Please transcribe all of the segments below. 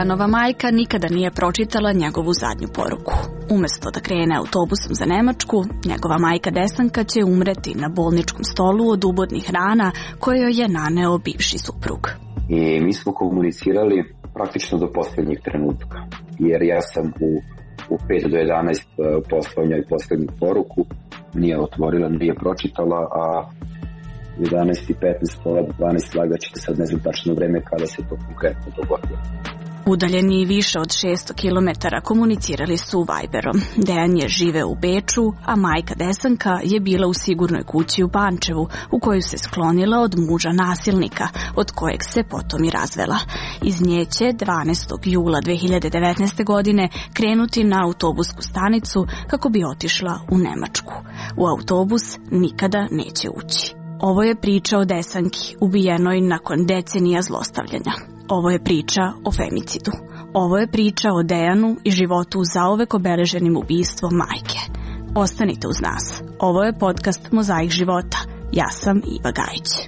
Dejanova majka nikada nije pročitala njegovu zadnju poruku. Umesto da krene autobusom za Nemačku, njegova majka Desanka će umreti na bolničkom stolu od ubodnih rana koje joj je naneo bivši suprug. I mi smo komunicirali praktično do posljednjih trenutka, jer ja sam u 5 do 11 poslao njoj posljednju poruku, nije otvorila, nije pročitala, a 11:15, pola 12 lagaćete, sad ne znam tačno vreme kada se to konkretno dogodilo. Udaljeni više od 600 km komunicirali su Viberom. Dejan je živeo u Beču, a majka Desanka je bila u sigurnoj kući u Pančevu, u koju se sklonila od muža nasilnika, od kojeg se potom i razvela. Iz nje će 12. jula 2019. godine krenuti na autobusku stanicu kako bi otišla u Nemačku. U autobus nikada neće ući. Ovo je priča o Desanki, ubijenoj nakon decenija zlostavljanja. Ovo je priča o femicidu. Ovo je priča o Dejanu i životu zauvek obeleženim ubistvom majke. Ostanite uz nas. Ovo je podcast Mozaik života. Ja sam Iva Gajić.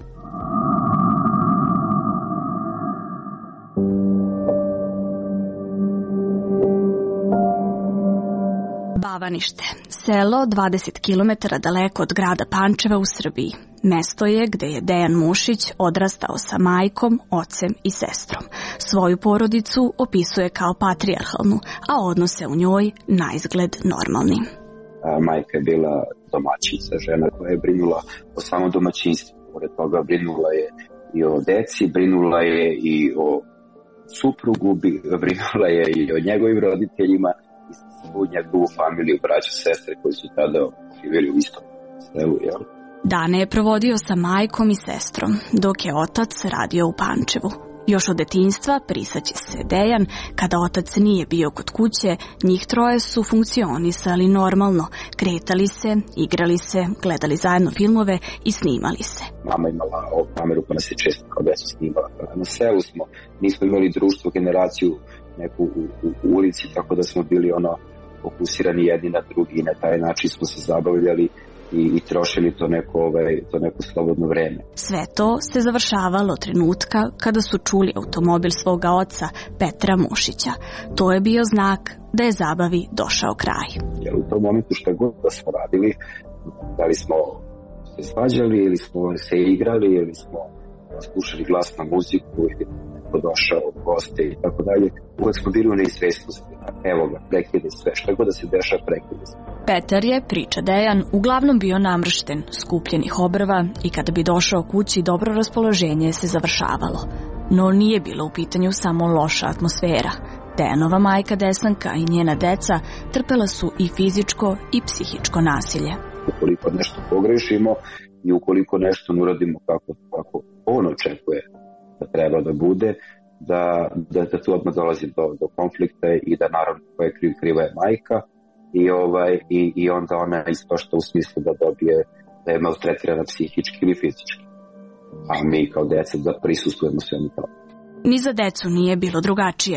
Bavanište, selo 20 km daleko od grada Pančeva u Srbiji. Mesto je gde je Dejan Mušić odrastao sa majkom, ocem i sestrom. Svoju porodicu opisuje kao patrijarhalnu, a odnose u njoj naizgled normalni. Majka je bila domaćica, žena koja je brinula o samom domaćinstvu. Pored toga brinula je i o deci, brinula je i o suprugu, brinula je i o njegovim roditeljima i u njegovu familiju, braću, sestre koji su tada živjeli u istom selu, jel? Dane je provodio sa majkom i sestrom, dok je otac radio u Pančevu. Još od detinjstva prisaće se Dejan, kada otac nije bio kod kuće, njih troje su funkcionisali normalno, kretali se, igrali se, gledali zajedno filmove i snimali se. Mama imala ovu kameru pa nas je često kao decu snimala. Na selu smo, nismo imali društvo, generaciju neku u ulici, tako da smo bili fokusirani jedni na drugi i na taj način smo se zabavljali i trošili to neko slobodno vreme. Sve to se završavalo trenutka kada su čuli automobil svoga oca, Petra Mušića. To je bio znak da je zabavi došao kraj. Jer u tom momentu šta god da smo radili, da li smo se svađali ili smo se igrali ili smo slušali glasnu muziku ili neko došao od goste i tako dalje, uvek smo bili u neizvestnosti. Evo ga, prekide sve, šta god da se dešava, prekide sve. Petar je, priča Dejan, uglavnom bio namršten, skupljenih obrva i kada bi došao kući dobro raspoloženje se završavalo. No nije bilo u pitanju samo loša atmosfera. Dejanova majka Desanka i njena deca trpela su i fizičko i psihičko nasilje. Ukoliko nešto pogrešimo i ukoliko nešto ne uradimo kako on očekuje da treba da bude, da tu odmah dolazi do konflikta i da naravno koja je kriva je majka i onda ona ispašta u smislu da dobije da je maltretirana psihički ili fizički. A mi kao deca da prisustujemo svemu tome. Ni za decu nije bilo drugačije.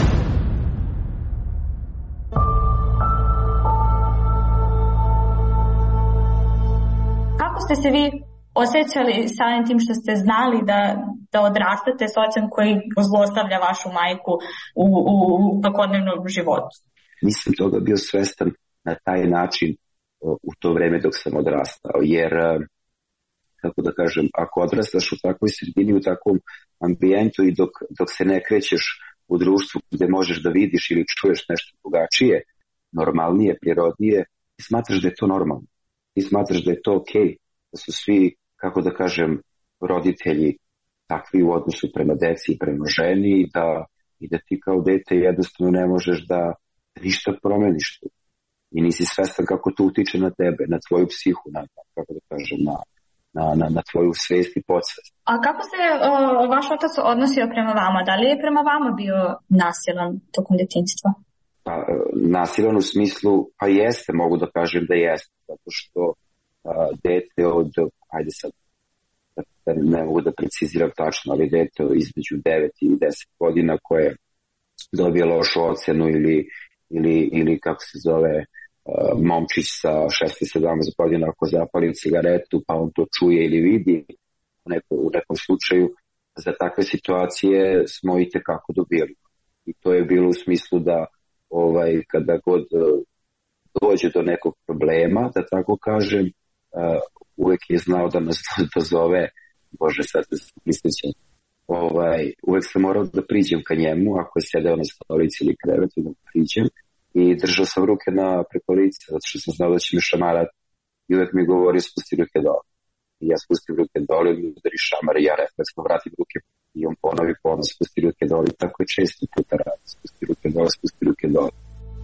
Kako ste se vi osjećali samim tim što ste znali da odrastate s ocem koji zlostavlja vašu majku u svakodnevnom životu? Nisam toga bio svestan na taj način u to vreme dok sam odrastao, jer, kako da kažem, ako odrastaš u takvoj sredini, u takvom ambijentu i dok se ne krećeš u društvu gde možeš da vidiš ili čuješ nešto drugačije, normalnije, prirodnije, ti smatraš da je to normalno. Ti smatraš da je to okej, da su svi, kako da kažem, roditelji takvi u odnosu prema deci i prema ženi i da ti kao dete jednostavno ne možeš da ništa promeniš tu. I nisi svestan kako to utiče na tebe, na tvoju psihu, kako da kažem, na tvoju svest i podsvest. A kako se vaš otac odnosio prema vama? Da li je prema vama bio nasilan tokom detinjstva? Pa, nasilan u smislu, pa jeste, mogu da kažem da jeste, zato što dete od, ajde sad, ne mogu da preciziram tačno, ali dete između 9 i 10 godina koje dobije lošu ocenu ili kako se zove, momčić sa 16-17 godina ako zapali cigaretu pa on to čuje ili vidi u nekom slučaju, za takve situacije smo i tekako dobili. I to je bilo u smislu da kada god dođe do nekog problema, da tako kažem, uvek je znao da nas dozove, Bože, sad se prisjećam, uvek sam morao da priđem ka njemu, ako je sedeo na stolici ili krevetu, da priđem, i držao sam ruke preko lica, zato što sam znao da će me šamarati, i uvek mi govori spusti ruke dole. I ja spustim ruke dole, i mi udari šamar, i ja refleksno vratim ruke, i on ponovi spusti ruke dole, i tako je često puta radi, spusti ruke dole.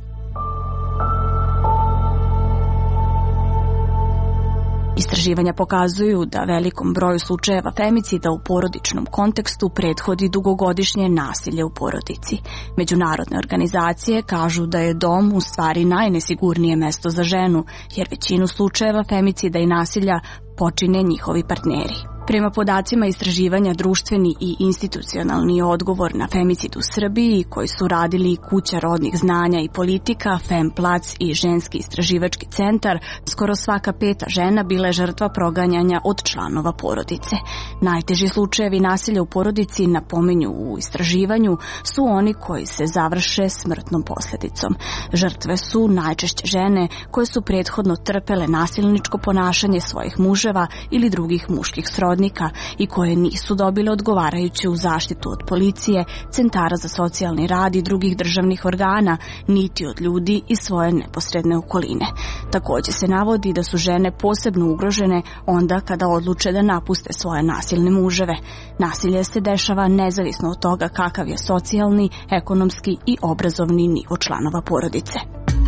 Istraživanja pokazuju da velikom broju slučajeva femicida u porodičnom kontekstu prethodi dugogodišnje nasilje u porodici. Međunarodne organizacije kažu da je dom u stvari najnesigurnije mesto za ženu, jer većinu slučajeva femicida i nasilja počine njihovi partneri. Prema podacima istraživanja društveni i institucionalni odgovor na femicid u Srbiji, koji su radili Kuća rodnih znanja i politika, Femplac i Ženski istraživački centar, skoro svaka 5. žena bila je žrtva proganjanja od članova porodice. Najteži slučajevi nasilja u porodici, napominju u istraživanju, su oni koji se završe smrtnom posljedicom. Žrtve su najčešće žene koje su prethodno trpele nasilničko ponašanje svojih muževa ili drugih muških srodnika i koje nisu dobile odgovarajuću zaštitu od policije, centara za socijalni rad i drugih državnih organa, niti od ljudi iz svoje neposredne okoline. Također se navodi da su žene posebno ugrožene onda kada odluče da napuste svoje nasilne muževe. Nasilje se dešava nezavisno od toga kakav je socijalni, ekonomski i obrazovni nivo članova porodice.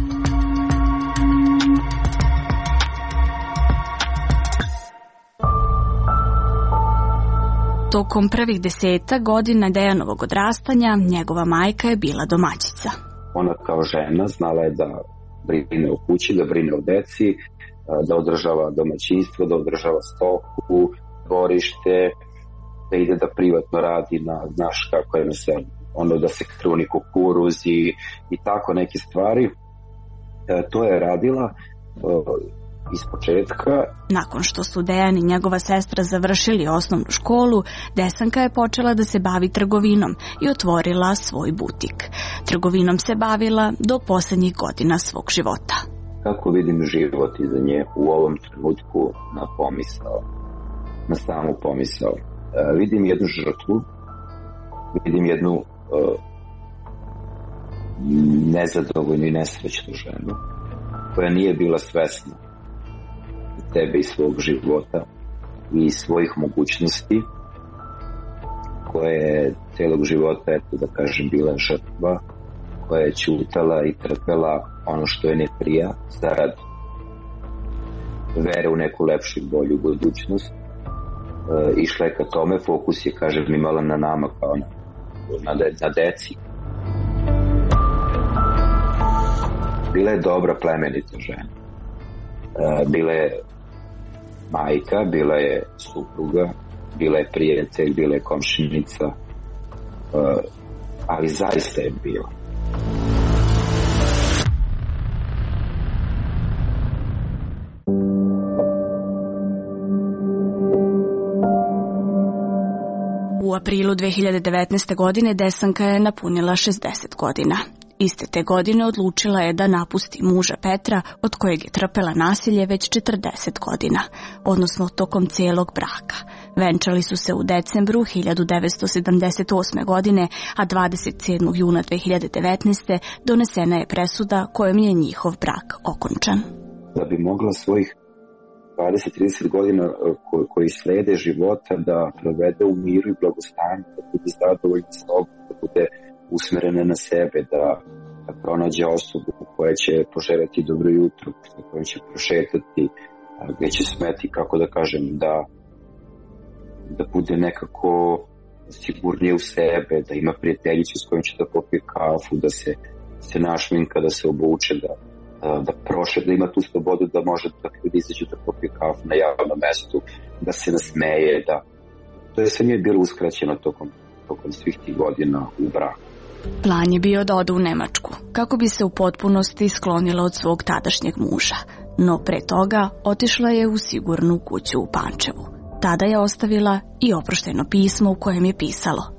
Tokom prvih 10 godina Dejanovog odrastanja njegova majka je bila domaćica. Ona kao žena znala je da brine o kući, da brine o deci, da održava domaćinstvo, da održava stoku, dvorište, da ide da privatno radi znaš kako je na selu. Da se kruni kukuruz i tako neke stvari. To je radila iz početka. Nakon što su Dejan i njegova sestra završili osnovnu školu, Desanka je počela da se bavi trgovinom i otvorila svoj butik. Trgovinom se bavila do posljednjih godina svog života. Kako vidim život iza nje u ovom trenutku na samu pomisao? Vidim jednu žrtvu, vidim jednu nezadovoljnu i nesrećnu ženu koja nije bila svesna tebe i svog života i svojih mogućnosti, koja je celog života, da kažem, bila žrtva, koja je ćutala i trpela ono što je ne prija zarad vere u neku lepšu i bolju budućnost. Išla je ka tome, fokus je, kažem, imala na nama kao na deci. Bila je dobra, plemenita žena. Bila je majka, bila je supruga, bila je prijatelj, bila je komšinica, ali zaista je bila. U aprilu 2019. godine Desanka je napunila 60 godina. Iste te godine odlučila je da napusti muža Petra, od kojeg je trpela nasilje već 40 godina, odnosno tokom cijelog braka. Venčali su se u decembru 1978. godine, a 27. juna 2019. donesena je presuda kojom je njihov brak okončan. Da bi mogla svojih 20-30 godina koji slede života da provede u miru i blagostanju, da bude zadovoljna sobom, da bude usmerena na sebe, da pronađe osobu koja će poželjeti dobro jutro, sa kojom će prošetati, gdje će smeti, kako da kažem, da bude nekako sigurnije u sebe, da ima prijateljicu s kojom će da popije kafu, da se našminka, da se obuče, da prošle, da ima tu slobodu da može da ljudi izađu da popije kafu na javnom mestu, da se nasmeje, to je sve nije bilo uskraćeno tokom svih tih godina u braku. Plan je bio da ode u Nemačku, kako bi se u potpunosti sklonila od svog tadašnjeg muža, no pre toga otišla je u sigurnu kuću u Pančevu. Tada je ostavila i oproštajno pismo u kojem je pisalo: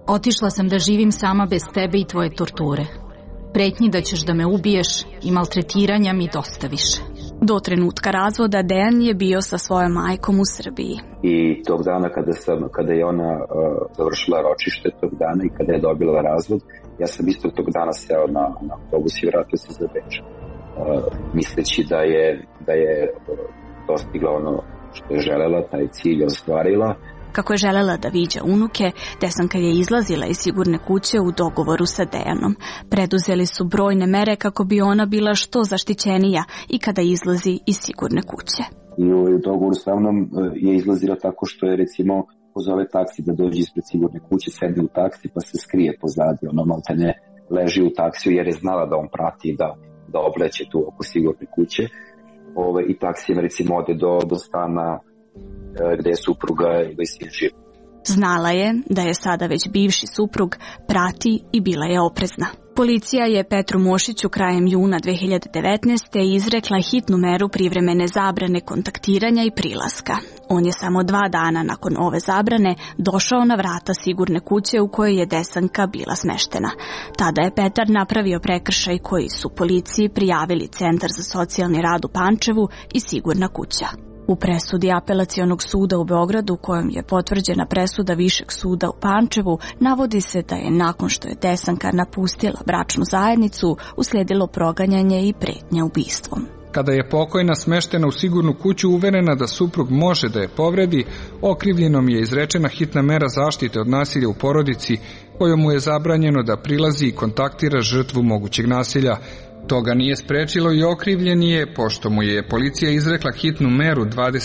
Otišla sam da živim sama bez tebe i tvoje torture. Pretnji da ćeš da me ubiješ i maltretiranja mi dosta više. Do trenutka razvoda Dejan je bio sa svojom majkom u Srbiji. I tog dana kada je ona završila ročište tog dana i kada je dobila razvod, ja sam isto tog dana seo na autobus i vratio se za Beč. Misleći da je dostigla ono što je želela, taj cilj ostvarila. Kako je želela da viđa unuke, Desanka je izlazila iz sigurne kuće u dogovoru sa Dejanom. Preduzeli su brojne mere kako bi ona bila što zaštićenija i kada izlazi iz sigurne kuće. I u dogovoru sa mnom je izlazila tako što je recimo pozove taksi da dođe ispred sigurne kuće, sedne u taksi pa se skrije pozadi, ono maltene leži u taksiju jer je znala da on prati da obleće tu oko sigurne kuće. I taksijem recimo ode do stana gde je supruga ili sin živ. Znala je da je sada već bivši suprug prati i bila je oprezna. Policija je Petru Mošiću krajem juna 2019. izrekla hitnu meru privremene zabrane kontaktiranja i prilaska. On je samo 2 dana nakon ove zabrane došao na vrata sigurne kuće u kojoj je Desanka bila smeštena. Tada je Petar napravio prekršaj koji su policiji prijavili Centar za socijalni rad u Pančevu i sigurna kuća. U presudi Apelacionog suda u Beogradu, kojom je potvrđena presuda Višeg suda u Pančevu, navodi se da je nakon što je Desanka napustila bračnu zajednicu, uslijedilo proganjanje i pretnja ubistvom. Kada je pokojna smeštena u sigurnu kuću uverena da suprug može da je povredi, okrivljenom je izrečena hitna mera zaštite od nasilja u porodici, kojom mu je zabranjeno da prilazi i kontaktira žrtvu mogućeg nasilja. Toga nije sprečilo i okrivljeni je, pošto mu je policija izrekla hitnu meru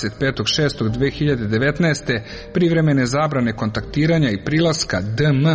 25.6.2019. privremene zabrane kontaktiranja i prilaska DM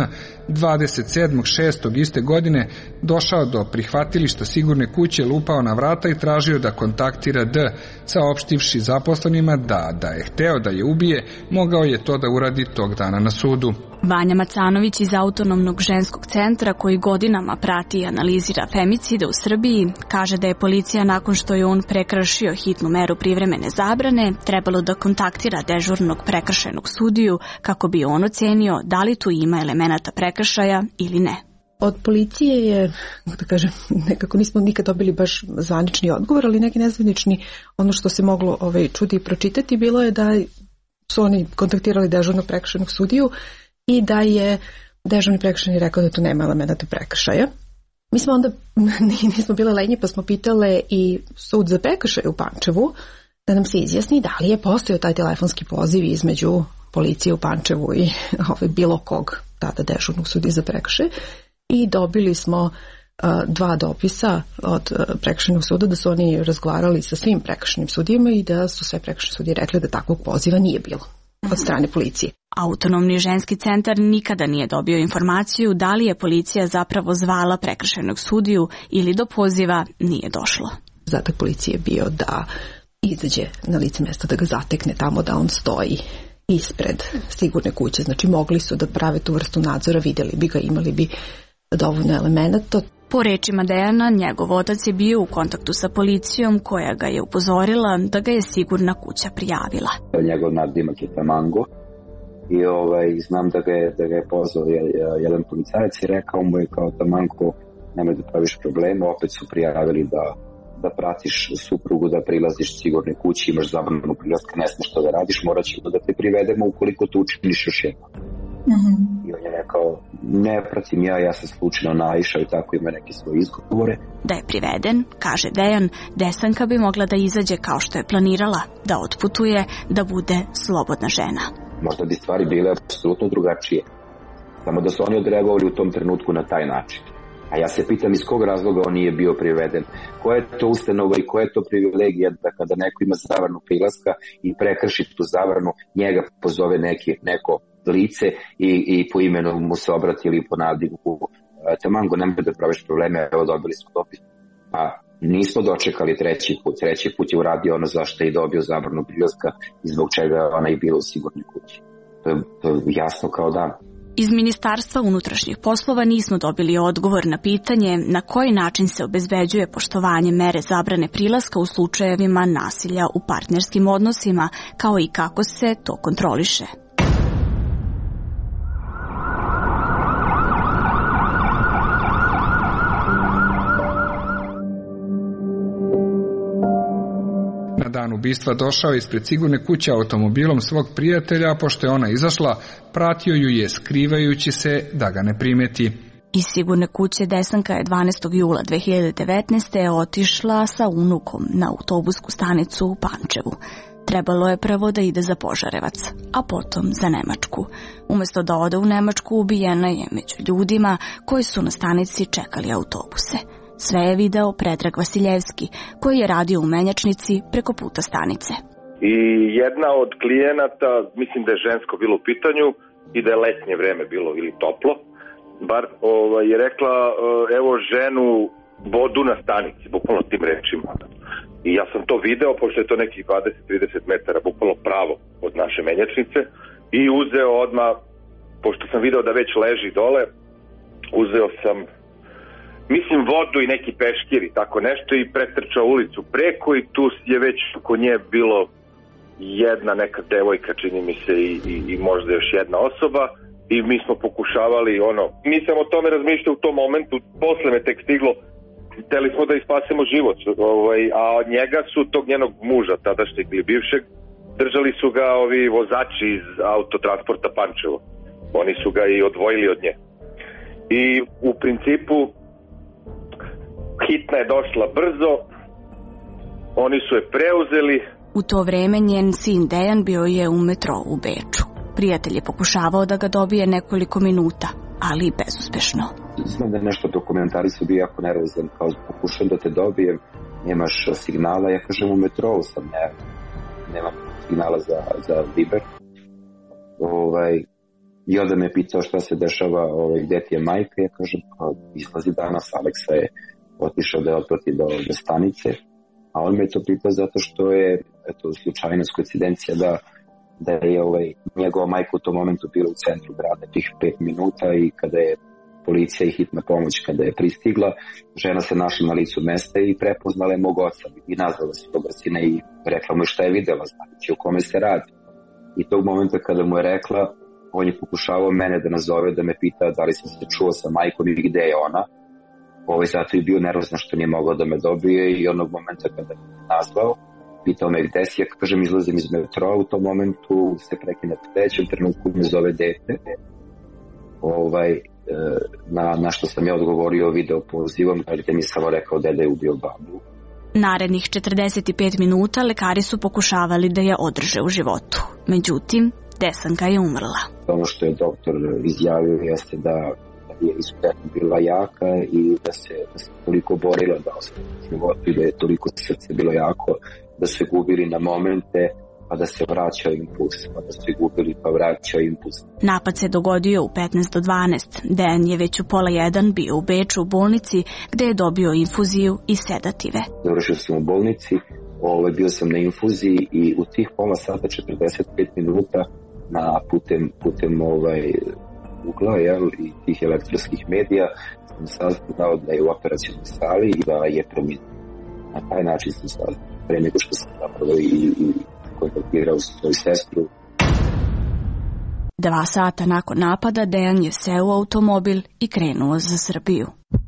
27.6. iste godine, došao do prihvatilišta sigurne kuće, lupao na vrata i tražio da kontaktira D, saopštivši zaposlenima da je hteo da je ubije, mogao je to da uradi tog dana na sudu. Vanja Macanović iz Autonomnog ženskog centra, koji godinama prati i analizira femicide u Srbiji, kaže da je policija nakon što je on prekršio hitnu meru privremene zabrane trebalo da kontaktira dežurnog prekršajnog sudiju kako bi on ocenio da li tu ima elemenata prekršaja ili ne. Od policije je, da kažem, nekako nismo nikad dobili baš zvanični odgovor, ali neki nezvanični, ono što se moglo čuti i pročitati bilo je da su oni kontaktirali dežurnog prekršajnog sudiju i da je dežurni prekršajni rekao da tu nema elemenata prekršaja. Mi smo onda, nismo bile lenje, pa smo pitale i sud za prekršaj u Pančevu da nam se izjasni da li je postojao taj telefonski poziv između policije u Pančevu i bilo kog tada dežurnog sudije za prekršaj. I dobili smo 2 dopisa od prekršajnog suda da su oni razgovarali sa svim prekršajnim sudijama i da su sve prekršajne sudije rekli da takvog poziva nije bilo od strane policije. Autonomni ženski centar nikada nije dobio informaciju da li je policija zapravo zvala prekršajnog sudiju ili do poziva nije došlo. Zadatak policije je bio da izađe na lice mjesta, da ga zatekne tamo da on stoji ispred sigurne kuće. Znači mogli su da prave tu vrstu nadzora, vidjeli bi ga, imali bi dovoljno elemenata. Po rečima Dejana, njegov otac je bio u kontaktu sa policijom koja ga je upozorila da ga je sigurna kuća prijavila. Njegov nadimak je Tamango i znam da ga je pozvao jedan policajac i rekao mu je kao Tamango, nemoj da praviš probleme, opet su prijavili da pratiš suprugu, da prilaziš sigurne kući, imaš zabranu prilaska, ne smiješ što da radiš, morat ćemo da te privedemo ukoliko to učiniš još jedno. I on je rekao, ne pratim ja sam slučajno naišao i tako ima neke svoje izgovore. Da je priveden, kaže Dejan, Desanka bi mogla da izađe kao što je planirala, da otputuje, da bude slobodna žena. Možda bi stvari bile apsolutno drugačije, samo da su oni odreagovali u tom trenutku na taj način. A ja se pitam iz kog razloga on nije bio priveden. Koja je to ustanova i koja je to privilegija da kada neko ima zabranu prilaska i prekrši tu zabranu, njega pozove neko lice i po imenu mu se obrati ili po nadimku. Tamango, nemoj da praviš probleme, evo dobili smo dopis. A nismo dočekali treći put je uradio ono zašto je dobio zabranu prilaska i zbog čega ona je bila u sigurnoj kući. To je jasno kao dan. Iz Ministarstva unutrašnjih poslova nismo dobili odgovor na pitanje na koji način se obezbeđuje poštovanje mere zabrane prilaska u slučajevima nasilja u partnerskim odnosima, kao i kako se to kontroliše. Na dan ubistva došao je ispred sigurne kuće automobilom svog prijatelja, a pošto je ona izašla, pratio ju je skrivajući se da ga ne primeti. Iz sigurne kuće Desanka je 12. jula 2019. otišla sa unukom na autobusku stanicu u Pančevu. Trebalo je prvo da ide za Požarevac, a potom za Nemačku. Umesto da ode u Nemačku, ubijena je među ljudima koji su na stanici čekali autobuse. Sve je video Predrag Vasiljevski, koji je radio u menjačnici preko puta stanice. I jedna od klijenata, mislim da je žensko bilo u pitanju i da je letnje vreme bilo ili toplo, bar je rekla, evo ženu vodu na stanici, bukvalno tim rečima. I ja sam to video, pošto je to nekih 20-30 metara, bukvalno pravo od naše menjačnice, i uzeo odmah, pošto sam video da već leži dole, uzeo sam, mislim, vodu i neki peškir i tako nešto i pretrčao ulicu preko i tu je već oko nje bilo jedna neka devojka, čini mi se, i možda još jedna osoba. I mi smo pokušavali, nisam o tome razmišljao u tom momentu, posle me tek stiglo, hteli smo da ispasemo život, a od njega su tog njenog muža, tadašnjeg ili bivšeg, držali su ga ovi vozači iz autotransporta Pančevo. Oni su ga i odvojili od nje. I u principu hitna je došla brzo, oni su je preuzeli. U to vreme njen sin Dejan bio je u metrou u Beču. Prijatelj je pokušavao da ga dobije nekoliko minuta, ali bezuspešno. Znam da je nešto dokumentarisao, bio jako nervozan, kao pokušam da te dobijem, nemaš signala, ja kažem u metrou sam, nemam signala za Viber. I onda me pitao šta se dešava, gde ti je majka, ja kažem, izlazi danas, Aleksa je otišao da je otprati do stanice, a on me to pitao zato što je, slučajnost, koincidencija da je njegova majka u tom momentu bila u centru grada tih 5 minuta i kada je policija i hitna pomoć kada je pristigla, žena se našla na licu mesta i prepoznala je mog oca i nazvala se tog sina i rekla mu šta je videla, znači o kome se radi. I tog momenta kada mu je rekla, on je pokušavao mene da nazove, da me pita da li sam se čuo sa majkom i gde je ona. Zato je bio nervozan što nije mogao da me dobije i onog momenta kada me nazvao, pitao me gde si, ja kažem izlazim iz metroa, u tom momentu se prekine u trećem trenutku, me zove dete. Na što sam ja odgovorio video pozivom, dete mi samo rekao da je ubio babu. Narednih 45 minuta lekari su pokušavali da je održe u životu. Međutim, Desanka je umrla. Ono što je doktor izjavio jeste da je izuzetno bila jaka i da se toliko borila da ostane u životu i da je toliko srce bilo jako da se gubili na momente pa da se vraća impuls, pa da se gubili pa vraća impuls. Napad se dogodio u 15 do 12. Dejan je već u 12:30 bio u Beču u bolnici gde je dobio infuziju i sedative. Završio sam u bolnici, bio sam na infuziji i u tih pola sata 45 minuta putem ugla i tih elektronskih medija sam saznao da je u operacionoj sali i da je preminuo. Na taj način sam saznao, pre nego što sam zapravo i kontaktirao svoju sestru. 2 sata nakon napada Dejan je seo u automobil i krenuo za Srbiju.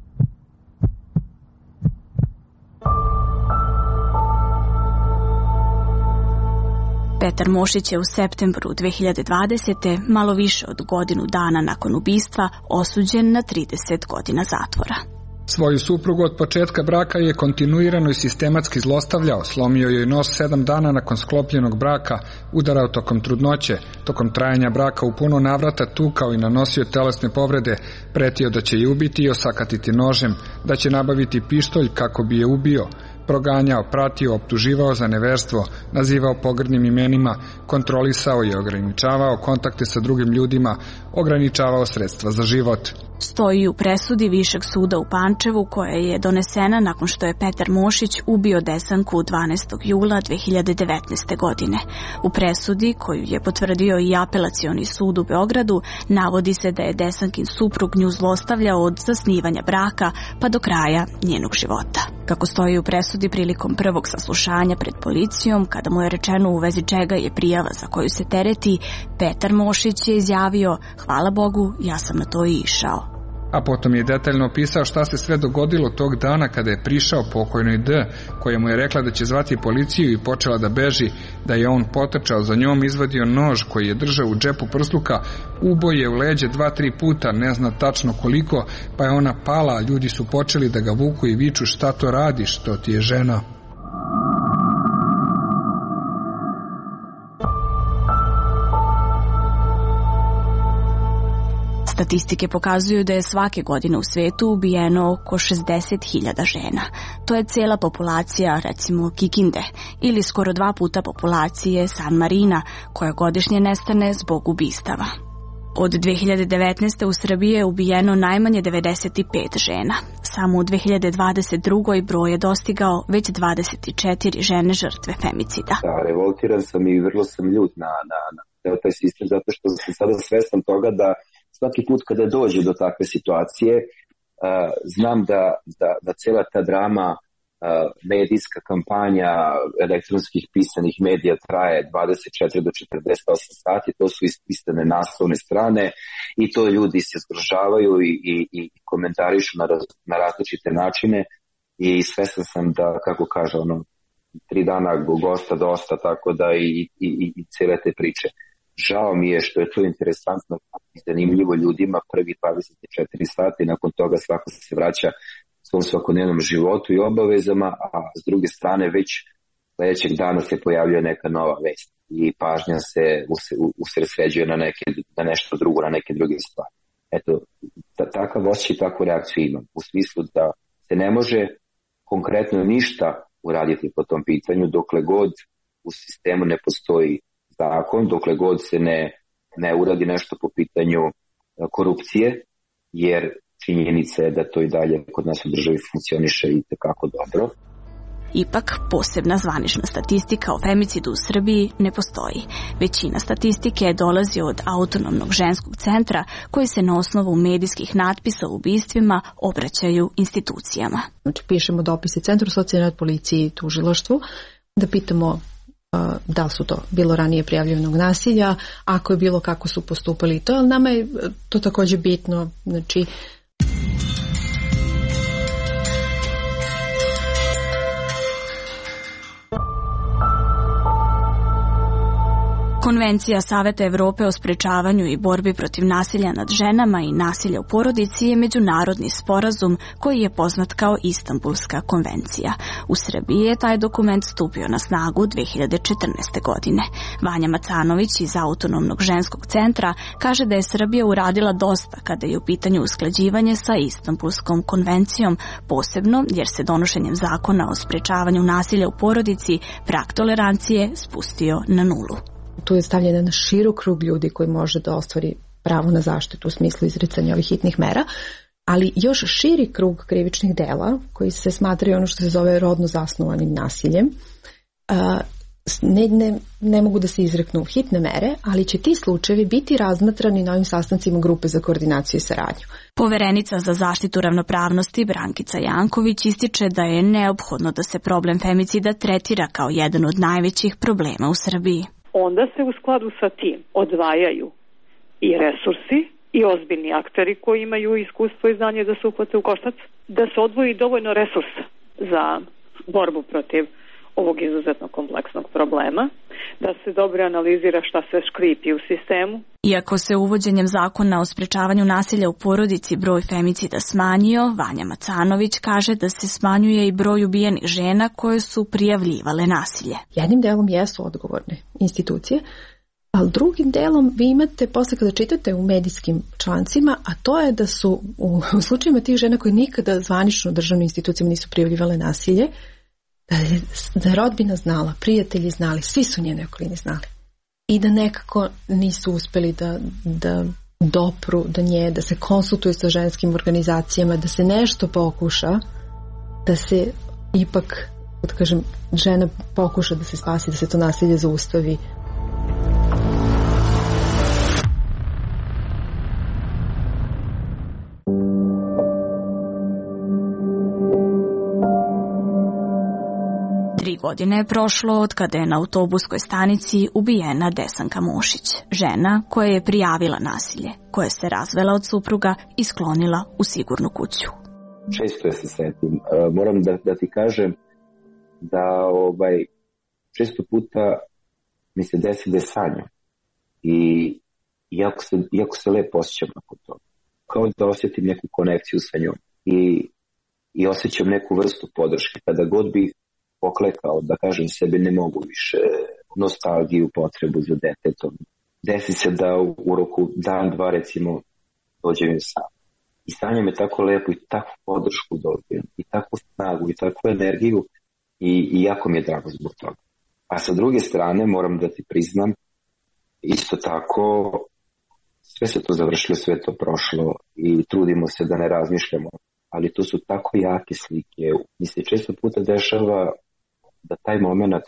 Petar Mošić je u septembru 2020. malo više od godinu dana nakon ubistva osuđen na 30 godina zatvora. Svoju suprugu od početka braka je kontinuirano i sistematski zlostavljao, slomio joj nos 7 dana nakon sklopljenog braka, udarao tokom trudnoće, tokom trajanja braka u puno navrata tukao i nanosio telesne povrede, pretio da će je ubiti i osakatiti nožem, da će nabaviti pištolj kako bi je ubio, proganjao, pratio, optuživao za neverstvo, nazivao pogrdnim imenima, kontrolisao i ograničavao kontakte sa drugim ljudima, ograničavao sredstva za život. Stoji u presudi Višeg suda u Pančevu koja je donesena nakon što je Petar Mošić ubio Desanku 12. jula 2019. godine. U presudi, koju je potvrdio i Apelacioni sud u Beogradu, navodi se da je Desankin suprug nju zlostavljao od zasnivanja braka pa do kraja njenog života. Kako stoji u presudi prilikom prvog saslušanja pred policijom, kada mu je rečeno u vezi čega je prijava za koju se tereti, Petar Mošić je izjavio: "Hvala Bogu, ja sam na to i išao." a potom je detaljno opisao šta se sve dogodilo tog dana kada je prišao pokojnoj D, koja mu je rekla da će zvati policiju i počela da beži, da je on potrčao za njom, izvadio nož koji je držao u džepu prsluka, uboje u leđe 2-3 puta, ne zna tačno koliko, pa je ona pala, a ljudi su počeli da ga vuku i viču šta to radiš, to ti je žena. Statistike pokazuju da je svake godine u svetu ubijeno oko 60.000 žena. To je cela populacija, recimo, Kikinde, ili skoro 2 puta populacije San Marina, koja godišnje nestane zbog ubistava. Od 2019. u Srbiji je ubijeno najmanje 95 žena. Samo u 2022. broj je dostigao već 24 žene žrtve femicida. Da, revoltiran sam i vrlo sam ljut na taj sistem, zato što sam sada svestan toga da svaki put kada dođe do takve situacije, znam da cela ta drama, medijska kampanja elektronskih pisanih medija traje 24 do 48 sati, to su ispisane naslovne strane i to ljudi se zgrožavaju i komentarišu na različite načine i svestan sam da, kako kaže, 3 dana gosta dosta, tako da i cele te priče. Žao mi je što je to interesantno i zanimljivo ljudima prvi 24 sata i nakon toga svako se vraća svom svakodnevnom životu i obavezama, a s druge strane već sledećeg dana se pojavljuje neka nova vest i pažnja se usredsređuje na nešto drugo, na neke druge stvari. Eto, takav osjećaj i takvu reakciju imam, u smislu da se ne može konkretno ništa uraditi po tom pitanju dokle god u sistemu ne postoji zakon, dokle god se ne uradi nešto po pitanju korupcije, jer činjenica je da to i dalje kod nas u državi funkcioniše i tekako dobro. Ipak, posebna zvanična statistika o femicidu u Srbiji ne postoji. Većina statistike dolazi od Autonomnog ženskog centra, koji se na osnovu medijskih natpisa o ubistvima obraćaju institucijama. Znači, pišemo dopise Centru socijalne rad, policiji i tužilaštvu, da pitamo da li su to bilo ranije prijavljenog nasilja, ako je bilo, kako su postupali to, ali nama je to takođe bitno, znači Konvencija Saveta Evrope o sprečavanju i borbi protiv nasilja nad ženama i nasilja u porodici je međunarodni sporazum koji je poznat kao Istanbulska konvencija. U Srbiji je taj dokument stupio na snagu 2014. godine. Vanja Macanović iz Autonomnog ženskog centra kaže da je Srbija uradila dosta kada je u pitanju usklađivanje sa Istanbulskom konvencijom, posebno jer se donošenjem zakona o sprečavanju nasilja u porodici prag tolerancije spustio na nulu. Tu je stavljen na širok krug ljudi koji može da ostvari pravo na zaštitu u smislu izricanja ovih hitnih mera, ali još širi krug krivičnih dela koji se smatraju ono što se zove rodno zasnovanim nasiljem. Ne mogu da se izreknu hitne mere, ali će ti slučajevi biti razmatrani na ovim sastancima grupe za koordinaciju i saradnju. Poverenica za zaštitu ravnopravnosti Brankica Janković ističe da je neophodno da se problem femicida tretira kao jedan od najvećih problema u Srbiji. Onda se u skladu sa tim odvajaju i resursi i ozbiljni akteri koji imaju iskustvo i znanje da se uhvate u koštac, da se odvoji dovoljno resursa za borbu protiv ovog izuzetno kompleksnog problema, da se dobro analizira šta se škripi u sistemu. Iako se uvođenjem zakona o sprečavanju nasilja u porodici broj femicida smanjio, Vanja Macanović kaže da se smanjuje i broj ubijenih žena koje su prijavljivale nasilje. Jednim delom jesu odgovorne institucije, ali drugim delom vi imate, posle kada čitate u medijskim člancima, a to je da su u slučajima tih žena koje nikada zvanično državnim institucijama nisu prijavljivale nasilje, da je rodbina znala, prijatelji znali, svi su njene okoline znali. I da nekako nisu uspeli da dopru do nje, da se konsultuju sa ženskim organizacijama, da se nešto pokuša, da se ipak, da kažem, žena pokuša da se spasi, da se to nasilje zaustavi. godine je prošlo od kada je na autobuskoj stanici ubijena Desanka Mošić, žena koja je prijavila nasilje, koja se razvela od supruga i sklonila u sigurnu kuću. Često je se setim. Moram da ti kažem da često puta mi se desi da je sanjam. I iako se lepo osjećam nakon toga. Kao da osjetim neku konekciju sa njom. I osjećam neku vrstu podrške. Kada god bih poklekao, da kažem sebi ne mogu više, nostalgiju, potrebu za detetom. Desi se da u roku dan, dva recimo dođem im sam. I sanjam je tako lepo i takvu podršku dobijem. I takvu snagu i takvu energiju. I jako mi je drago zbog toga. A sa druge strane moram da ti priznam, isto tako sve se to završilo, sve to prošlo i trudimo se da ne razmišljamo. Ali to su tako jake slike. Mi se često puta dešava da taj moment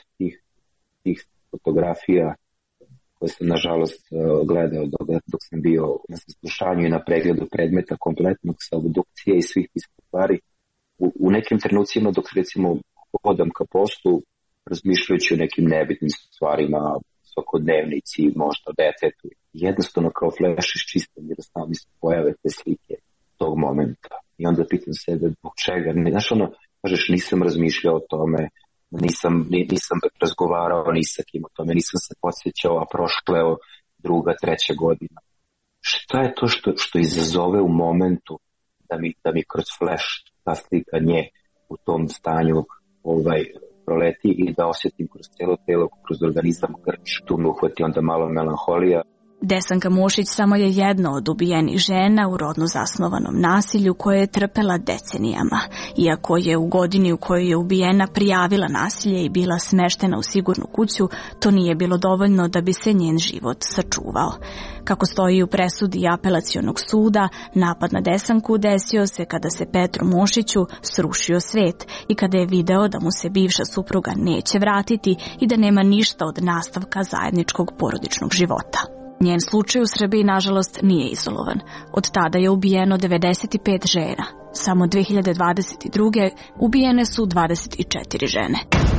tih fotografija koje sam nažalost gledao dok sam bio na saslušanju i na pregledu predmeta kompletnog sa obdukcije i svih tih stvari, u nekim trenucima dok recimo hodam ka poslu, razmišljajući o nekim nebitnim stvarima, svakodnevnici, možda detetu, jednostavno kao fleš iz čiste mi da samo mi se pojave te slike tog momenta. I onda pitam sebe zbog čega. Znaš kažeš nisam razmišljao o tome, nisam razgovarao ni sa kim o tome, nisam se podsjećao, a prošla je druga, treća godina. Šta je to što izazove u momentu da mi kroz flash ta slika nje u tom stanju proleti i da osjetim kroz cijelo telo, kroz organizam grč, tu me uhvati onda malo melanholija. Desanka Mošić samo je jedna od ubijenih žena u rodno zasnovanom nasilju koje je trpela decenijama. Iako je u godini u kojoj je ubijena prijavila nasilje i bila smeštena u sigurnu kuću, to nije bilo dovoljno da bi se njen život sačuvao. Kako stoji u presudi Apelacionog suda, napad na Desanku desio se kada se Petru Mošiću srušio svet i kada je video da mu se bivša supruga neće vratiti i da nema ništa od nastavka zajedničkog porodičnog života. Njen slučaj u Srbiji, nažalost, nije izolovan. Od tada je ubijeno 95 žena. Samo 2022. ubijene su 24 žene.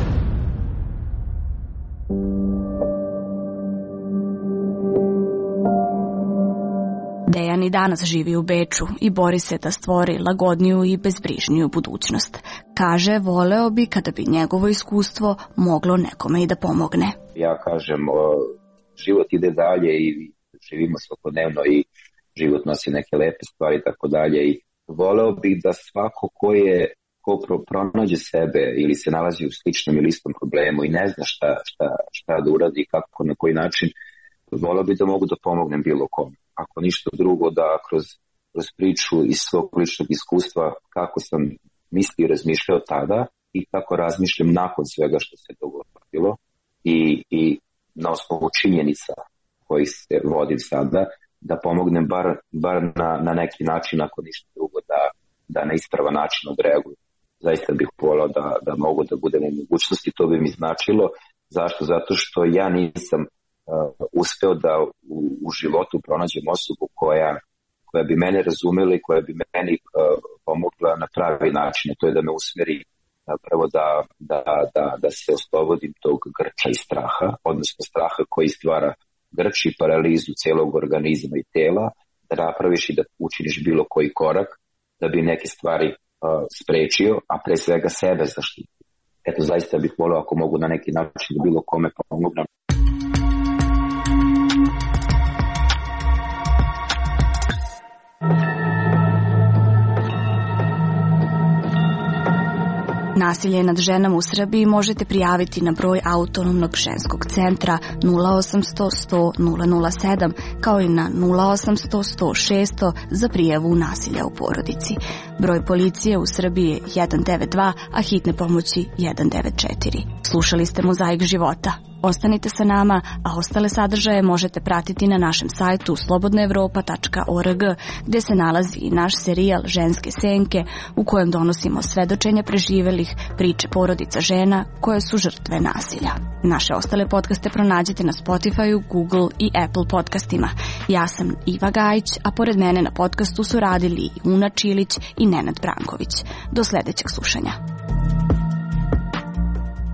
Dejan i danas živi u Beču i bori se da stvori lagodniju i bezbrižniju budućnost. Kaže, voleo bi kada bi njegovo iskustvo moglo nekome i da pomogne. Ja kažem, život ide dalje i živimo svakodnevno i život nosi neke lepe stvari i tako dalje. I voleo bih da svako ko pronađe sebe ili se nalazi u sličnom ili istom problemu i ne zna šta da uradi, kako, na koji način, voleo bih da mogu da pomognem bilo kom. Ako ništa drugo, da kroz priču iz svog ličnog iskustva kako sam mislio i razmišljao tada i kako razmišljam nakon svega što se dogodilo i na osnovu činjenica koji se vodim sada, da pomognem bar na neki način, ako ništa drugo, da na ispravan način odreaguju. Zaista bih volao da mogu da budem u mogućnosti, to bi mi značilo. Zašto? Zato što ja nisam uspeo da u životu pronađem osobu koja bi mene razumela i koja bi meni pomogla na pravi način. To je da me usmeri prvo da se oslobodim tog grča i straha, odnosno straha koji stvara grč i paralizu celog organizma i tela, da napraviš i da učiniš bilo koji korak da bi neke stvari sprečio, a pre svega sebe zaštitio. Eto, zaista bih volio ako mogu na neki način da bilo kome pomognem. Nasilje nad ženama u Srbiji možete prijaviti na broj Autonomnog ženskog centra 0800 100 007 kao i na 0800 100 600 za prijavu nasilja u porodici. Broj policije u Srbiji je 192, a hitne pomoći 194. Slušali ste Mozaik života. Ostanite sa nama, a ostale sadržaje možete pratiti na našem sajtu slobodnaevropa.org, gde se nalazi i naš serijal Ženske senke, u kojem donosimo svedočenja preživelih, priče porodica žena koje su žrtve nasilja. Naše ostale podcaste pronađete na Spotify, Google i Apple podcastima. Ja sam Iva Gajić, a pored mene na podcastu su radili Una Čilić i Nenad Branković. Do sledećeg slušanja.